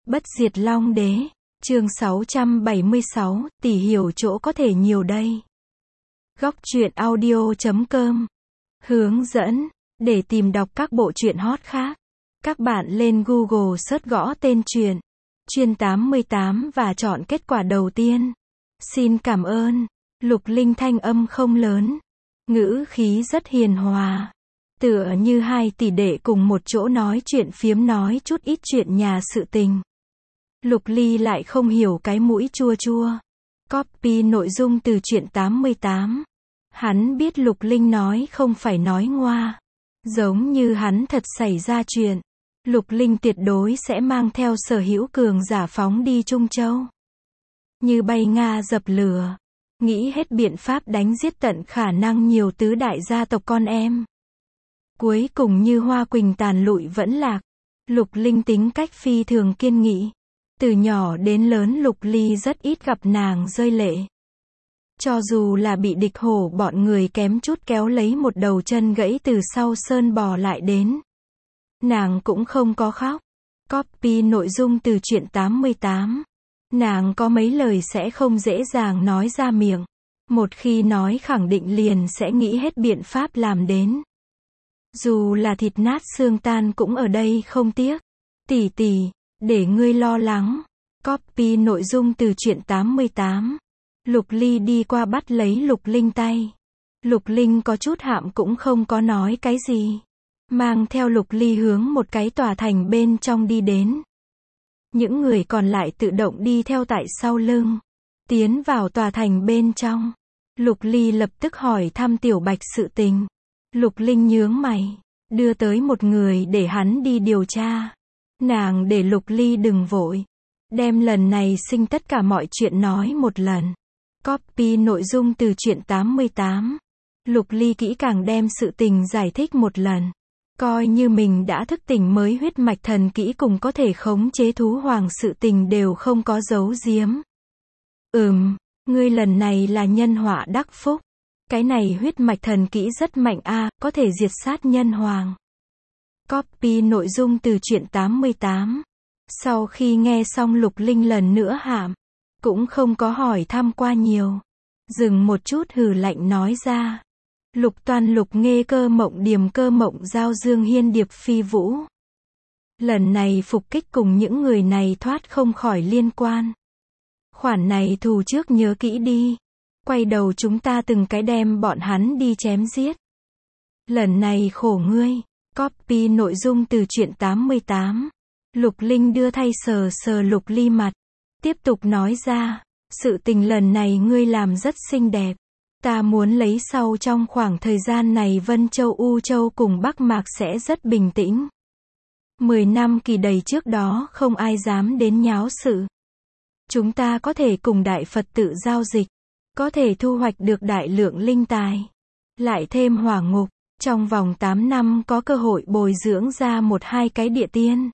Bất diệt Long Đế, chương 676, tỷ hiểu chỗ có thể nhiều đây. Góc truyện audio.com hướng dẫn, để tìm đọc các bộ truyện hot khác. Các bạn lên Google search gõ tên truyện, Chuyên 88 và chọn kết quả đầu tiên. Xin cảm ơn. Lục Linh thanh âm không lớn, ngữ khí rất hiền hòa, tựa như hai tỷ đệ cùng một chỗ nói chuyện phiếm, nói chút ít chuyện nhà sự tình. Lục Ly lại không hiểu cái mũi chua chua. Copy nội dung từ truyện 88. Hắn biết Lục Linh nói không phải nói ngoa, giống như hắn thật xảy ra chuyện, Lục Linh tuyệt đối sẽ mang theo Sở Hữu cường giả phóng đi Trung Châu, như bay Nga dập lửa, nghĩ hết biện pháp đánh giết tận khả năng nhiều tứ đại gia tộc con em. Cuối cùng như hoa quỳnh tàn lụi vẫn lạc. Lục Linh tính cách phi thường kiên nghị. Từ nhỏ đến lớn Lục Ly rất ít gặp nàng rơi lệ. Cho dù là bị địch hổ bọn người kém chút kéo lấy một đầu chân gãy từ sau sơn bò lại đến, nàng cũng không có khóc. Copy nội dung từ truyện 88. Nàng có mấy lời sẽ không dễ dàng nói ra miệng. Một khi nói khẳng định liền sẽ nghĩ hết biện pháp làm đến. Dù là thịt nát xương tan cũng ở đây không tiếc. Tỷ tỷ, để ngươi lo lắng. Copy nội dung từ truyện 88. Lục Ly đi qua bắt lấy Lục Linh tay. Lục Linh có chút hạm cũng không có nói cái gì, mang theo Lục Ly hướng một cái tòa thành bên trong đi đến. Những người còn lại tự động đi theo tại sau lưng, tiến vào tòa thành bên trong. Lục Ly lập tức hỏi thăm Tiểu Bạch sự tình. Lục Linh nhướng mày, đưa tới một người để hắn đi điều tra. Nàng để Lục Ly đừng vội, đem lần này sinh tất cả mọi chuyện nói một lần. Copy nội dung từ truyện 88. Lục Ly kỹ càng đem sự tình giải thích một lần. Coi như mình đã thức tỉnh mới huyết mạch thần kỹ cùng có thể khống chế thú hoàng sự tình đều không có giấu giếm. Ngươi lần này là nhân họa đắc phúc. Cái này huyết mạch thần kỹ rất mạnh a, có thể diệt sát nhân hoàng. Copy nội dung từ truyện 88. Sau khi nghe xong Lục Linh lần nữa hàm, cũng không có hỏi thăm qua nhiều. Dừng một chút hừ lạnh nói ra. Lục Toan Lục Nghê Cơ Mộng Điềm Cơ Mộng Giao Dương Hiên Điệp Phi Vũ. Lần này phục kích cùng những người này thoát không khỏi liên quan. Khoản này thù trước nhớ kỹ đi. Quay đầu chúng ta từng cái đem bọn hắn đi chém giết. Lần này khổ ngươi. Copy nội dung từ truyện 88. Lục Linh đưa thay sờ sờ Lục Ly mặt, tiếp tục nói ra, sự tình lần này ngươi làm rất xinh đẹp. Ta muốn lấy sau trong khoảng thời gian này Vân Châu U Châu cùng Bắc Mạc sẽ rất bình tĩnh. 10 năm kỳ đầy trước đó không ai dám đến nháo sự. Chúng ta có thể cùng Đại Phật tự giao dịch, có thể thu hoạch được đại lượng linh tài. Lại thêm hỏa ngục, trong vòng 8 năm có cơ hội bồi dưỡng ra 1-2 cái địa tiên.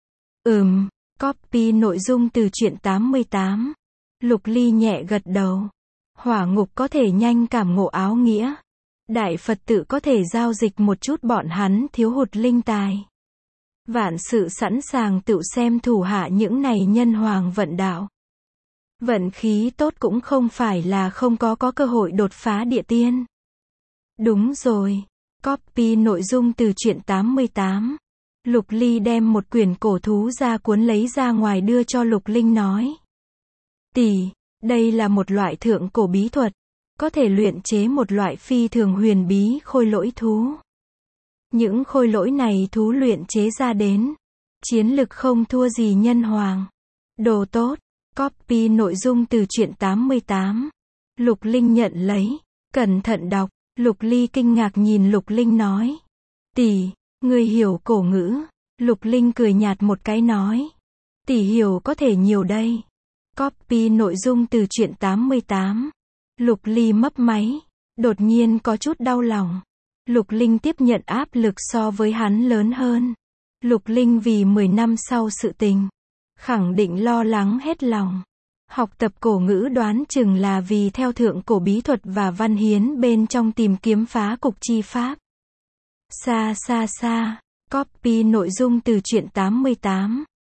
Copy nội dung từ truyện 88. Lục Ly nhẹ gật đầu. Hỏa ngục có thể nhanh cảm ngộ áo nghĩa. Đại Phật tự có thể giao dịch một chút bọn hắn thiếu hụt linh tài. Vạn sự sẵn sàng tự xem thủ hạ những này nhân hoàng vận đạo. Vận khí tốt cũng không phải là không có cơ hội đột phá địa tiên. Đúng rồi. Copy nội dung từ truyện 88. Lục Ly đem một quyển cổ thú ra cuốn lấy ra ngoài đưa cho Lục Linh nói. Tỷ, đây là một loại thượng cổ bí thuật, có thể luyện chế một loại phi thường huyền bí khôi lỗi thú. Những khôi lỗi này thú luyện chế ra đến, chiến lực không thua gì nhân hoàng. Đồ tốt. Copy nội dung từ truyện 88. Lục Linh nhận lấy, cẩn thận đọc. Lục Ly kinh ngạc nhìn Lục Linh nói. Tỷ, ngươi hiểu cổ ngữ. Lục Linh cười nhạt một cái nói. Tỷ hiểu có thể nhiều đây. Copy nội dung từ truyện 88. Lục Ly mấp máy, đột nhiên có chút đau lòng. Lục Linh tiếp nhận áp lực so với hắn lớn hơn. Lục Linh vì 10 năm sau sự tình, khẳng định lo lắng hết lòng. Học tập cổ ngữ đoán chừng là vì theo thượng cổ bí thuật và văn hiến bên trong tìm kiếm phá cục chi pháp. Xa. Copy nội dung từ truyện 88.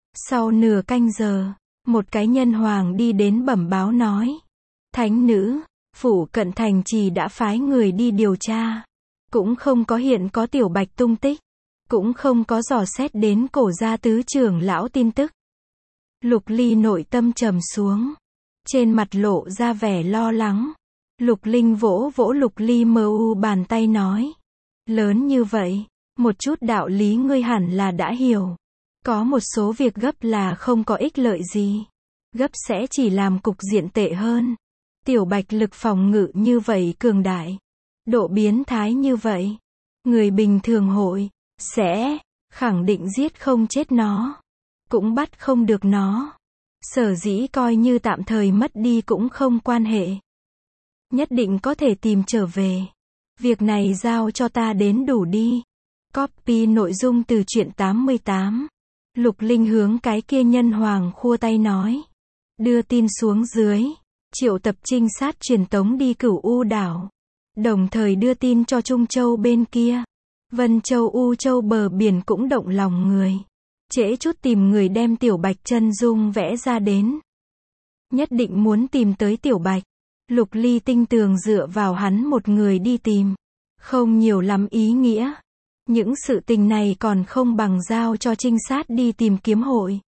Sau nửa canh giờ, một cái nhân hoàng đi đến bẩm báo nói. Thánh nữ, phủ cận thành trì đã phái người đi điều tra. Cũng không có hiện có Tiểu Bạch tung tích. Cũng không có dò xét đến Cổ gia tứ trưởng lão tin tức. Lục Ly nội tâm trầm xuống. Trên mặt lộ ra vẻ lo lắng. Lục Linh vỗ vỗ Lục Ly mờ u bàn tay nói. Lớn như vậy, một chút đạo lý ngươi hẳn là đã hiểu. Có một số việc gấp là không có ích lợi gì. Gấp sẽ chỉ làm cục diện tệ hơn. Tiểu Bạch lực phòng ngự như vậy cường đại. Độ biến thái như vậy. Người bình thường hội, sẽ, khẳng định giết không chết nó. Cũng bắt không được nó. Sở dĩ coi như tạm thời mất đi cũng không quan hệ. Nhất định có thể tìm trở về. Việc này giao cho ta đến đủ đi. Copy nội dung từ truyện 88. Lục Linh hướng cái kia nhân hoàng khua tay nói. Đưa tin xuống dưới. Triệu tập trinh sát truyền tống đi Cửu U đảo. Đồng thời đưa tin cho Trung Châu bên kia. Vân Châu U Châu bờ biển cũng động lòng người. Trễ chút tìm người đem Tiểu Bạch chân dung vẽ ra đến. Nhất định muốn tìm tới Tiểu Bạch. Lục Ly tinh tường dựa vào hắn một người đi tìm. Không nhiều lắm ý nghĩa. Những sự tình này còn không bằng giao cho trinh sát đi tìm kiếm hội.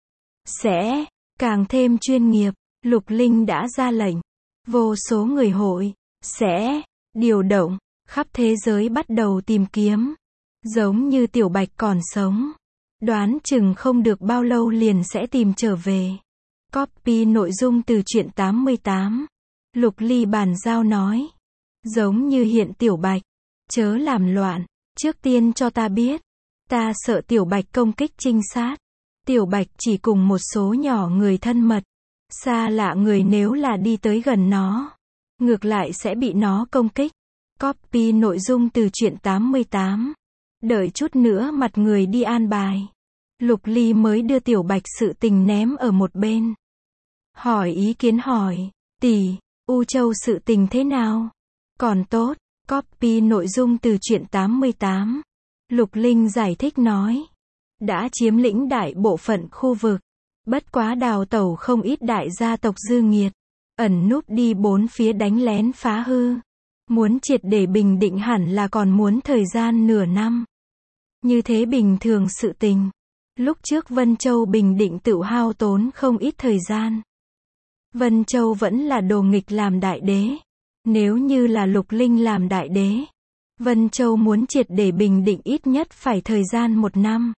Sẽ, càng thêm chuyên nghiệp. Lục Linh đã ra lệnh. Vô số người hội, sẽ, điều động, khắp thế giới bắt đầu tìm kiếm. Giống như Tiểu Bạch còn sống. Đoán chừng không được bao lâu liền sẽ tìm trở về. Copy nội dung từ truyện 88. Lục Ly bàn giao nói. Giống như hiện Tiểu Bạch. Chớ làm loạn. Trước tiên cho ta biết. Ta sợ Tiểu Bạch công kích trinh sát. Tiểu Bạch chỉ cùng một số nhỏ người thân mật. Xa lạ người nếu là đi tới gần nó. Ngược lại sẽ bị nó công kích. Copy nội dung từ truyện 88. Đợi chút nữa mặt người đi an bài. Lục Ly mới đưa Tiểu Bạch sự tình ném ở một bên. Hỏi ý kiến hỏi. Tỷ, U Châu sự tình thế nào? Còn tốt. Copy nội dung từ truyện 88. Lục Linh giải thích nói. Đã chiếm lĩnh đại bộ phận khu vực. Bất quá đào tẩu không ít đại gia tộc dư nghiệt. Ẩn núp đi bốn phía đánh lén phá hư. Muốn triệt để bình định hẳn là còn muốn thời gian nửa năm. Như thế bình thường sự tình. Lúc trước Vân Châu bình định tự hao tốn không ít thời gian. Vân Châu vẫn là đồ nghịch làm đại đế. Nếu như là Lục Linh làm đại đế, Vân Châu muốn triệt để bình định ít nhất phải thời gian 1 năm.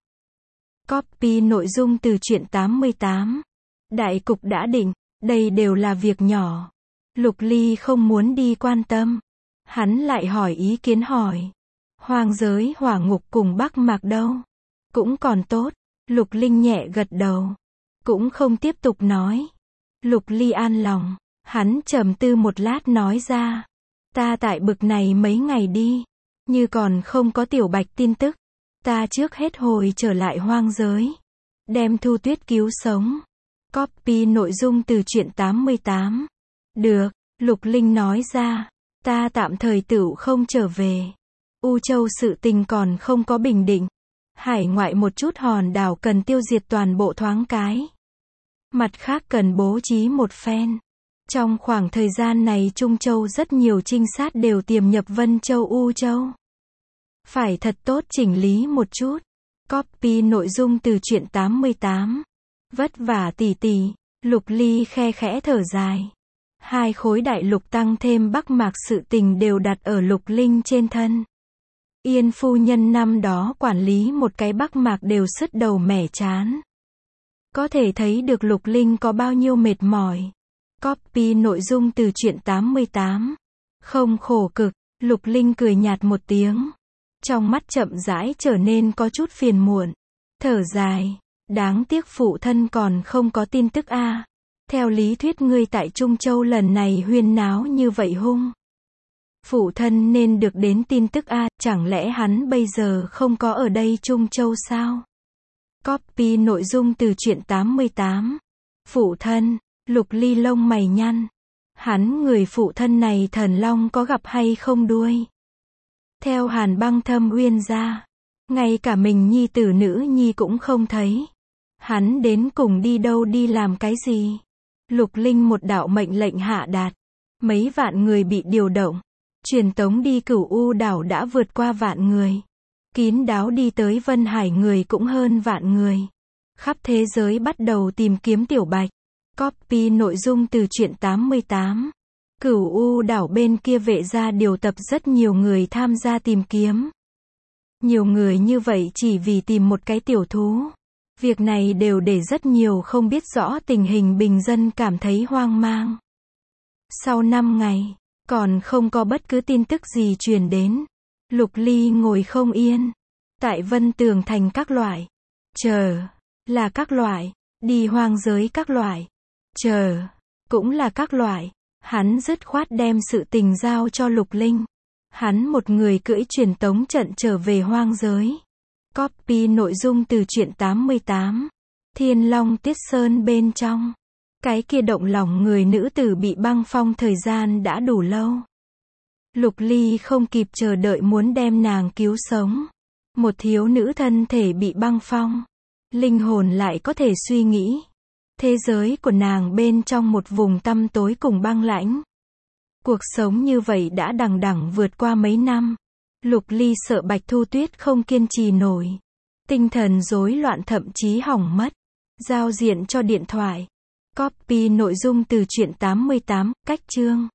Copy nội dung từ truyện 88. Đại cục đã định, đây đều là việc nhỏ. Lục Ly không muốn đi quan tâm. Hắn lại hỏi ý kiến hỏi. Hoang giới hỏa ngục cùng Bắc Mạc đâu? Cũng còn tốt. Lục Linh nhẹ gật đầu. Cũng không tiếp tục nói. Lục Ly an lòng. Hắn trầm tư một lát nói ra. Ta tại bực này mấy ngày đi. Như còn không có Tiểu Bạch tin tức. Ta trước hết hồi trở lại hoang giới. Đem Thu Tuyết cứu sống. Copy nội dung từ truyện 88. Được, Lục Linh nói ra. Ta tạm thời tựu không trở về. U Châu sự tình còn không có bình định. Hải ngoại một chút hòn đảo cần tiêu diệt toàn bộ thoáng cái. Mặt khác cần bố trí một phen. Trong khoảng thời gian này Trung Châu rất nhiều trinh sát đều tiềm nhập Vân Châu U Châu. Phải thật tốt chỉnh lý một chút. Copy nội dung từ truyện 88. Vất vả tỷ tỷ. Lục Ly khe khẽ thở dài. 2 khối đại lục tăng thêm Bắc Mạc sự tình đều đặt ở Lục Linh trên thân. Yên phu nhân năm đó quản lý một cái Bắc Mạc đều sứt đầu mẻ chán. Có thể thấy được Lục Linh có bao nhiêu mệt mỏi. Copy nội dung từ truyện 88. Không khổ cực. Lục Linh cười nhạt một tiếng. Trong mắt chậm rãi trở nên có chút phiền muộn. Thở dài. Đáng tiếc phụ thân còn không có tin tức a. Theo lý thuyết ngươi tại Trung Châu lần này huyên náo như vậy hung. Phụ thân nên được đến tin tức a, chẳng lẽ hắn bây giờ không có ở đây Trung Châu sao? Copy nội dung từ truyện 88. Phụ thân. Lục Ly lông mày nhăn. Hắn người phụ thân này thần long có gặp hay không đuôi? Theo Hàn Băng Thâm Uyên ra, ngay cả mình nhi tử nữ nhi cũng không thấy. Hắn đến cùng đi đâu đi làm cái gì? Lục Linh một đạo mệnh lệnh hạ đạt. Mấy vạn người bị điều động. Truyền tống đi Cửu U đảo đã vượt qua vạn người. Kín đáo đi tới Vân Hải người cũng hơn vạn người. Khắp thế giới bắt đầu tìm kiếm Tiểu Bạch. Copy nội dung từ truyện 88. Cửu U đảo bên kia Vệ gia điều tập rất nhiều người tham gia tìm kiếm. Nhiều người như vậy chỉ vì tìm một cái tiểu thú. Việc này đều để rất nhiều không biết rõ tình hình bình dân cảm thấy hoang mang. Sau 5 ngày, còn không có bất cứ tin tức gì truyền đến. Lục Ly ngồi không yên. Tại Vân Tường Thành các loại. Chờ. Là các loại. Đi hoang giới các loại. Chờ. Cũng là các loại. Hắn dứt khoát đem sự tình giao cho Lục Linh. Hắn một người cưỡi truyền tống trận trở về hoang giới. Copy nội dung từ truyện 88. Thiên Long Tiết Sơn bên trong. Cái kia động lòng người nữ tử bị băng phong thời gian đã đủ lâu. Lục Ly không kịp chờ đợi muốn đem nàng cứu sống. Một thiếu nữ thân thể bị băng phong. Linh hồn lại có thể suy nghĩ. Thế giới của nàng bên trong một vùng tăm tối cùng băng lãnh. Cuộc sống như vậy đã đằng đẵng vượt qua mấy năm. Lục Ly sợ Bạch Thu Tuyết không kiên trì nổi. Tinh thần rối loạn thậm chí hỏng mất. Giao diện cho điện thoại. Copy nội dung từ truyện 88, cách chương.